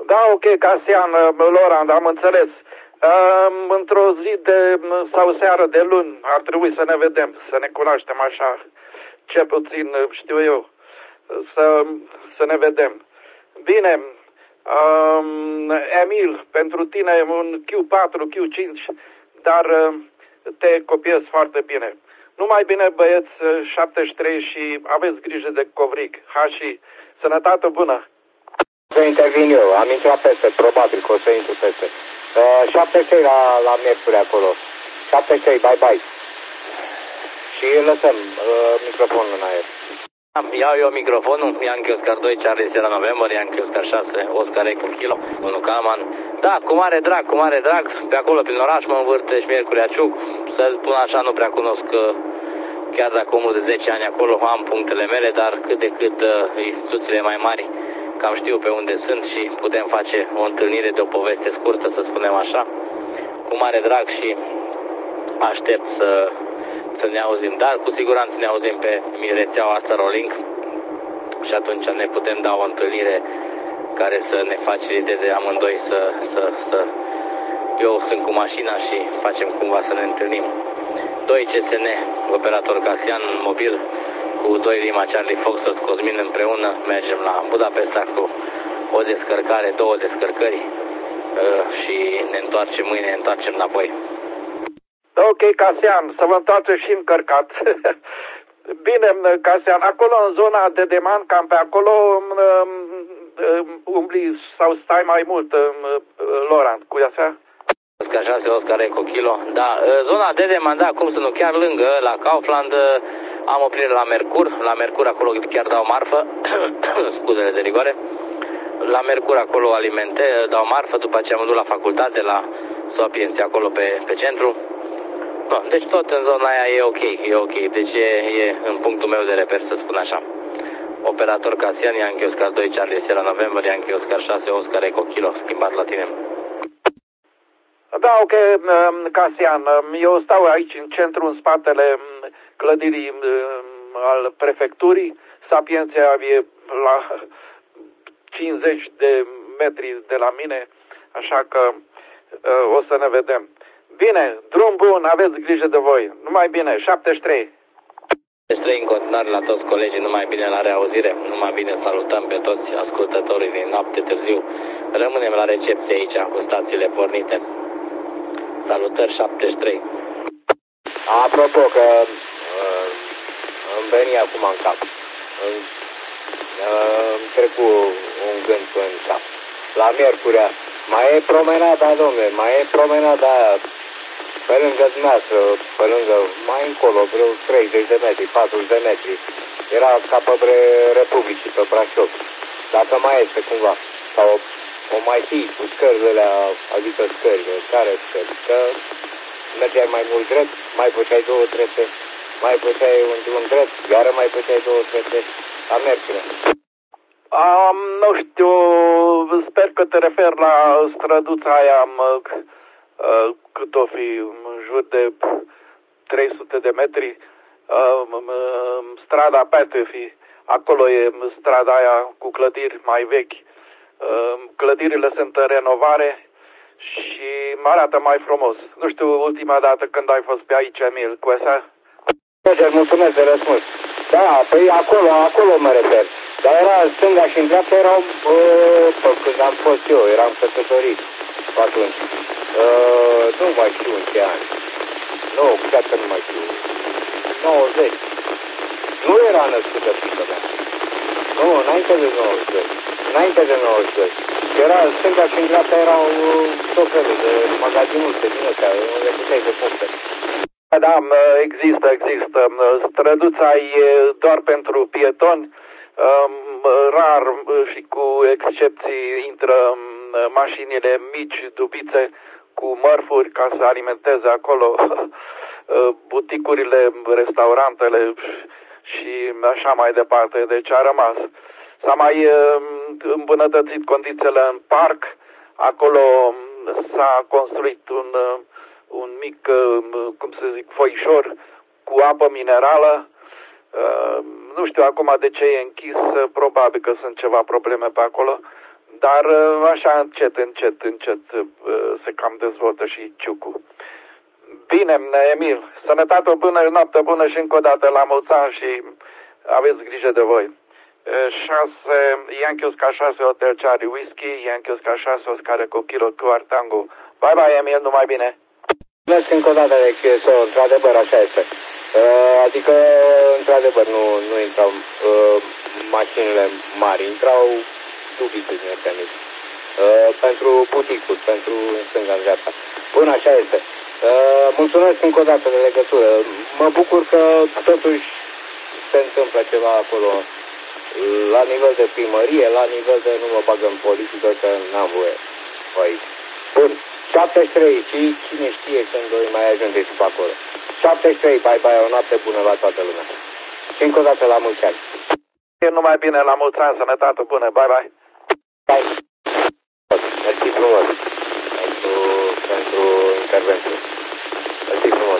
Da, ok, Casian, Laurent, am înțeles. Într-o zi sau seară de luni ar trebui să ne vedem, să ne cunoaștem așa, ce puțin știu eu, să ne vedem. Bine, Emil, pentru tine un Q4, Q5, dar te copiez foarte bine. Numai bine, băieți, 73 și aveți grijă de covric. Și sănătate bună! Să intervin eu, am intrat peste, probabil că o să intru peste. 73 la miercuri acolo. 73, bye. Și lăsăm microfonul în aer. Iau eu microfonul, Yankee Oscar 2, Charlie Sierra November, Yankee Oscar 6, Oscar Echo Kilo, 1 Calman. Da, cu mare drag, pe acolo prin oraș mă învârte și Miercurea Ciuc, să-l spun așa, nu prea cunosc, chiar dacă omul de 10 ani acolo am punctele mele, dar cât de cât instituțiile mai mari cam știu pe unde sunt și putem face o întâlnire de o poveste scurtă, să spunem așa, cu mare drag și aștept să ne auzim, dar cu siguranță ne auzim pe rețeaua asta Rolling și atunci ne putem da o întâlnire care să ne faciliteze amândoi să eu sunt cu mașina și facem cumva să ne întâlnim. 2 CSN, operator Casian mobil, cu 2 Lima Charlie Foxtrot Cosmin împreună, mergem la Budapesta cu o descărcare, 2 descărcări și ne întoarcem mâine, ne întoarcem înapoi. Ok, Casian, să vă întoarceți și încărcat. Bine, Casian, acolo în zona de Deman, cam pe acolo umbli sau stai mai mult, Laurent, cu așa? Oscar 6, Oscar Echo Kilo. Da, zona de Deman, da, cum să nu, chiar lângă, la Kaufland, am oprire la Mercur. La Mercur acolo chiar dau marfă, scuzele de rigoare. La Mercur acolo alimente, dau marfă, după aceea mă duc la facultate, la Sapiențe, acolo pe centru. No, deci tot în zona aia e ok. Deci e în punctul meu de reper, să spun așa. Operator Casian, Yankee Oscar 2, Charlie Sierra November, Yankee Oscar 6, Oscar Echo Kilo, schimbat la tine. Da, ok, Casian, eu stau aici în centru, în spatele clădirii al prefecturii. Sapienția e la 50 de metri de la mine, așa că o să ne vedem. Bine, drum bun, aveți grijă de voi. Numai bine, 73. 73 în continuare la toți colegii, numai bine, la reauzire. Numai bine, salutăm pe toți ascultătorii din noapte târziu. Rămânem la recepție aici, cu stațiile pornite. Salutări, 73. Apropo că îmi veni acum în cap. Îmi trecu un gând în cap. La Miercurea, mai e promenada, domnule, mai e promenada pe lângă dumneavoastră, pe lângă, mai încolo, vreo 30 de metri, 40 de metri. Era ca pe Republicii, pe Brașov. Dacă mai este cumva, sau o mai fi cu scările alea, adică scările, care scări, că mergeai mai mult drept, mai făceai 2 trepte, mai făceai un drum drept, iară mai făceai 2 trepte, la Miercurea. Nu știu, sper că te referi la străduța aia, cât o fi, în jur de 300 de metri, strada Petefi, acolo e strada aia cu clădiri mai vechi. Clădirile sunt în renovare și arată mai frumos. Nu știu ultima dată când ai fost pe aici, Emil, cu așa? Mulțumesc de răspuns. Da, păi acolo mă refer. Dar era stânga și în dreapta erau, când am fost eu, eram căsătorit atunci. Nu mai știu în ce ani. Nu, chiar că nu mai știu. 90. Nu era născută fiica mea. Nu, înainte de 92. Înainte de 92. Era stânga și în dreapta erau tot felul de magazinuțe din astea, unde puteai să cumperi. Da, există. Străduța e doar pentru pietoni. Rar și cu excepții intră mașinile mici, dubițe, cu mărfuri ca să alimenteze acolo buticurile, restaurantele și așa mai departe. Deci a rămas. S-a mai îmbunătățit condițiile în parc. Acolo s-a construit un mic, cum să zic, foișor cu apă minerală. Nu știu acum de ce e închis, probabil că sunt ceva probleme pe acolo. dar așa încet se cam dezvoltă și ciucul. Bine, Emil, sănătate bună, noapte bună și încă o dată la mulți ani și aveți grijă de voi. 6 Yankee Oscar 6 Hotel Charlie Whiskey, Yankee Oscar 6 Oscar Eco Kilo Tango. Bye bye, Emil, numai bine. Mulțumesc încă o dată, într-adevăr așa este. Adică, într-adevăr, nu intrau mașinile mari, intrau dubiții din astea mici. Pentru buticuri, pentru stânga-dreapta. Bun, așa este. Mulțumesc încă o dată de legătură. Mă bucur că totuși se întâmplă ceva acolo la nivel de primărie, la nivel de nu mă bag în politică, că n-am voie aici. Bun, 73 și cine știe când voi mai ajunge și pe acolo. 73, bye bye, o noapte bună la toată lumea. Și încă o dată la mulți ani. Numai bine, la mulți ani, sănătate bună, bye bye. Bye. Mersi frumos pentru intervenție. Mersi frumos.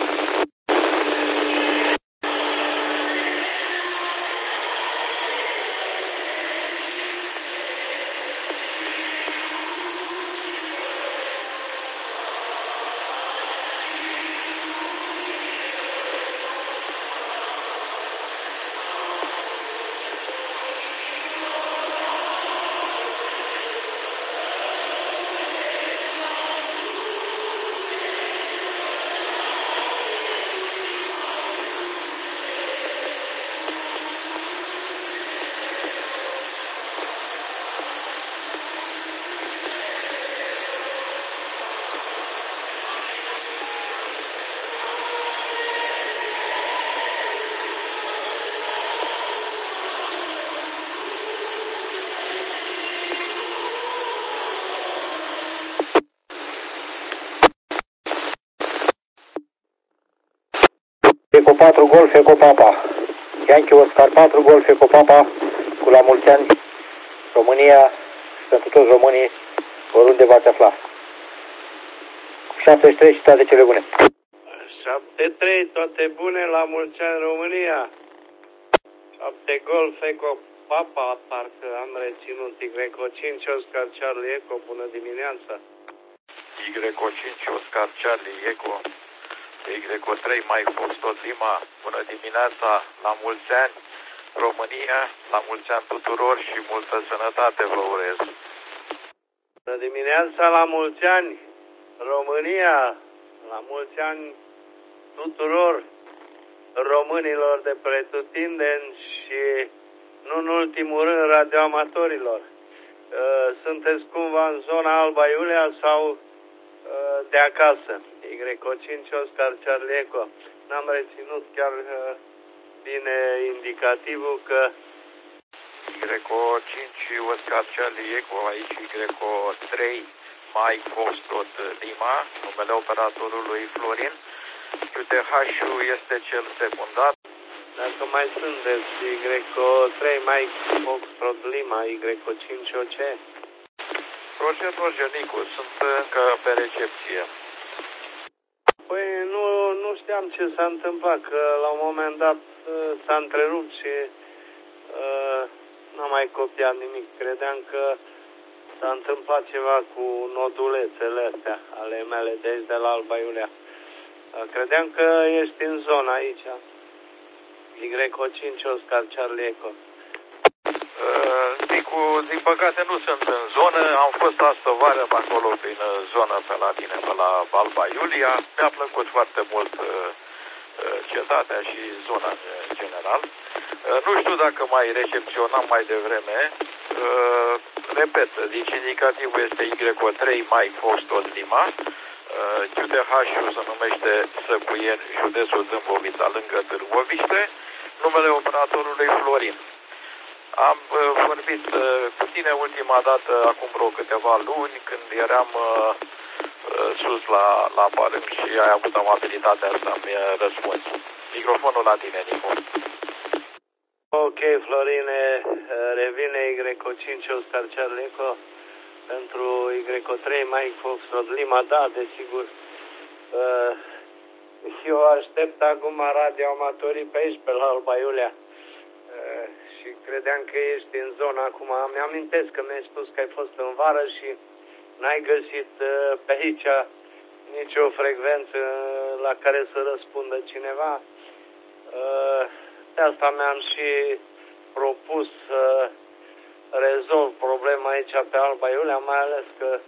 Eco 4 Golf, Eco Papa. Yankee Oscar 4 Golf, Eco Papa, cu la mulți ani, România și pentru toți românii, oriunde v-ați afla. 73 și toate cele bune. 73, toate bune, la mulți ani România. 7 Golf, Eco Papa, parcă am reținut, Greco 5 Oscar Charlie Eco, bună dimineața. Greco 5 Oscar Charlie Eco. Greco 3 Mike Foxtrot Lima, bună dimineața, la mulți ani România, la mulți ani tuturor și multă sănătate vă urez. Bună dimineața, la mulți ani România, la mulți ani tuturor românilor de pretutindeni și nu în ultimul rând radioamatorilor. Sunteți cumva în zona Alba Iulia sau de acasă? Greco 5 Oscar Charlie Eco. N-am reținut chiar bine indicativul că Greco 5 Oscar Charlie Eco, aici Greco 3 Mike Foxtrot Lima, numele operatorului Florin. QTH-ul este cel secundar. Dacă mai sunteți Greco 3 Mike Foxtrot Lima, Greco 5 OC. Procedor Genicu, sunt încă pe recepție. Păi nu știam ce s-a întâmplat, că la un moment dat s-a întrerupt și n-am mai copiat nimic. Credeam că s-a întâmplat ceva cu nodulețele astea ale mele de aici, de la Alba Iulia. Credeam că ești în zona aici. Greco 5 Oscar Charlie Eco. Nicu, din păcate nu sunt în zonă, am fost astă vară pe acolo prin zonă pe la tine, pe la Alba Iulia. Mi-a plăcut foarte mult cetatea și zona în general. Nu știu dacă mai recepționam mai devreme. Repet, deci indicativul este Y3 Mike Foxtrot Lima. QTH-ul se numește Săcuieni, județul Dâmbovița, lângă Târgoviște. Numele operatorului Florin. Am vorbit cu tine ultima dată, acum vreo câteva luni, când eram sus la Palâm și ai avut amabilitatea să-mi răspunzi. Microfonul la tine, Nicu. Ok, Florine, revine Greco 5 Oscar Charlie Eco pentru Greco 3 Mike Foxtrot Lima, da, desigur. Eu aștept acum radioamatorii pe aici, pe la Alba Iulia. Și credeam că ești în zona acum. Mi-amintesc că mi-ai spus că ai fost în vară și n-ai găsit pe aici nicio frecvență la care să răspundă cineva. De asta mi-am și propus să rezolv problema aici pe Alba Iulia, mai ales că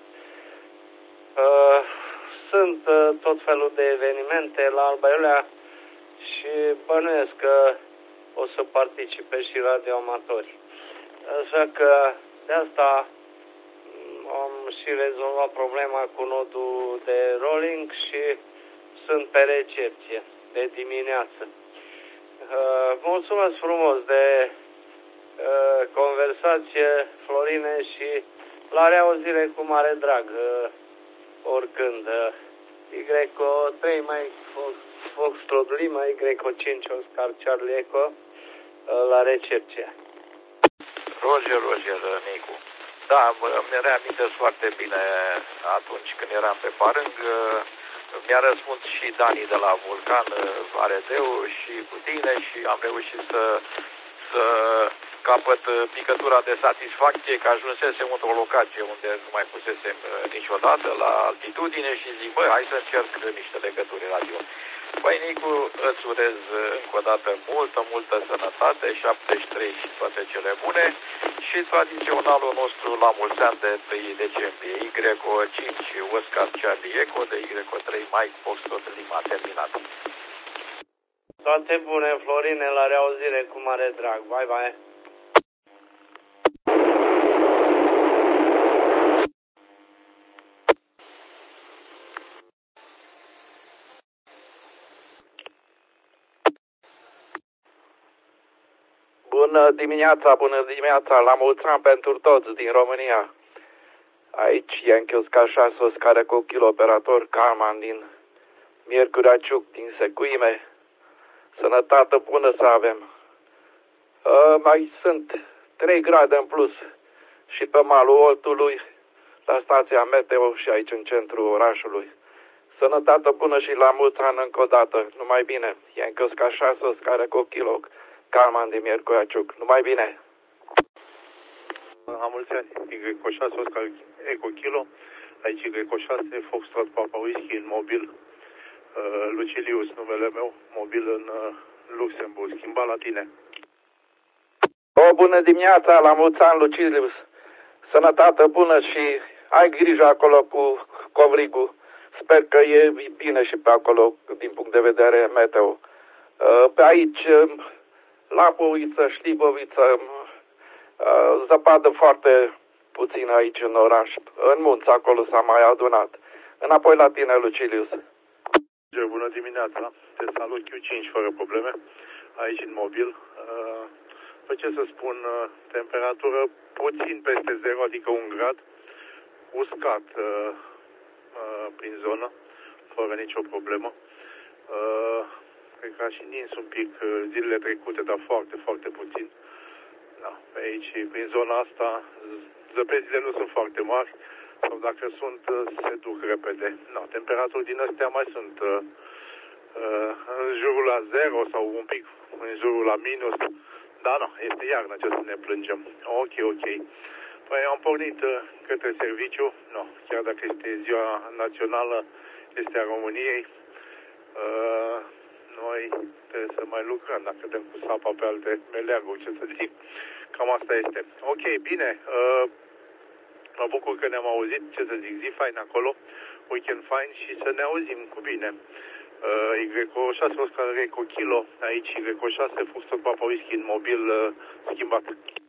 sunt tot felul de evenimente la Alba Iulia și bănuiesc că o să participe și radioamatori. Așa că de asta am și rezolvat problema cu nodul de rolling și sunt pe recepție de dimineață. Mulțumesc frumos de conversație, Florine, și la reauzire cu mare drag, oricând. Y3 Mike Foxtrot Lima, Y5 Oscar Charlie Echo, la recepție. Roger, Nicu. Da, mi reamintesc foarte bine atunci când eram pe parâng. Mi-a răspuns și Dani de la Vulcan, Aredeu, și cu tine, și am reușit să capăt picătura de satisfacție că ajunsesem într-o locație unde nu mai pusesem niciodată, la altitudine, și zic, bă, hai să încerc niște legături radio. Păi, Nicu, îți urez încă o dată multă sănătate, 73 și toate cele bune, și tradiționalul nostru la mulți ani de 1 decembrie, Y5 Oscar Charlie Echo, de Y3 Mike Foxtrot Lima, terminat. Toate bune, Florine, la reauzire cu mare drag. Bye, bye. Bună dimineața, la mulți ani pentru toți din România. Aici Yankee Oscar 6, Oscar cu kilo, operator Calman din Miercurea Ciuc, din Secuime. Sănătate bună să avem. Mai sunt 3 grade în plus și pe malul Oltului, la stația meteo și aici în centrul orașului. Sănătate bună și la mulți ani încă o dată. Numai bine. Yankee Oscar 6, Oscar cu kilo, Calman din Miercurea Ciuc. Numai bine. La mulți ani, Y6 Oscar Eco Kilo, aici Y6 Foxtrot Papa Whisky în mobil, Lucilius numele meu, mobil în Luxemburg, schimbat la tine. O bună dimineața, la mulți ani, Lucilius. Sănătate bună și ai grijă acolo cu covrigul. Sper că e bine și pe acolo din punct de vedere meteo. Pe aici, Lapoviță, Șliboviță, zăpadă foarte puțin aici în oraș. În munți acolo s-a mai adunat. Înapoi la tine, Lucilius. Bună dimineața, te salut, Q5 fără probleme, aici în mobil. Ce să spun, temperatură puțin peste 0, adică 1 grad, uscat prin zonă, fără nicio problemă. Cred că a și nins un pic zilele trecute, dar foarte puțin. Da, pe aici, prin zona asta, zăpezile nu sunt foarte mari, sau dacă sunt, se duc repede. No, temperaturi din astea mai sunt în jurul la 0 sau un pic în jurul la minus. Da, nu, este iarnă, ce să ne plângem. Ok. Păi am pornit către serviciu, no, chiar dacă este ziua națională, este a României. Noi trebuie să mai lucrăm, dacă dăm cu sapa pe alte meleaguri, ce să zic. Cam asta este. Ok, bine. Mă bucur că ne-am auzit, ce să zic, zi fain acolo, weekend fain și să ne auzim cu bine. Y6 Oscar Eco Kilo, aici Y6 Foxtrot Papa Whisky în mobil schimbat.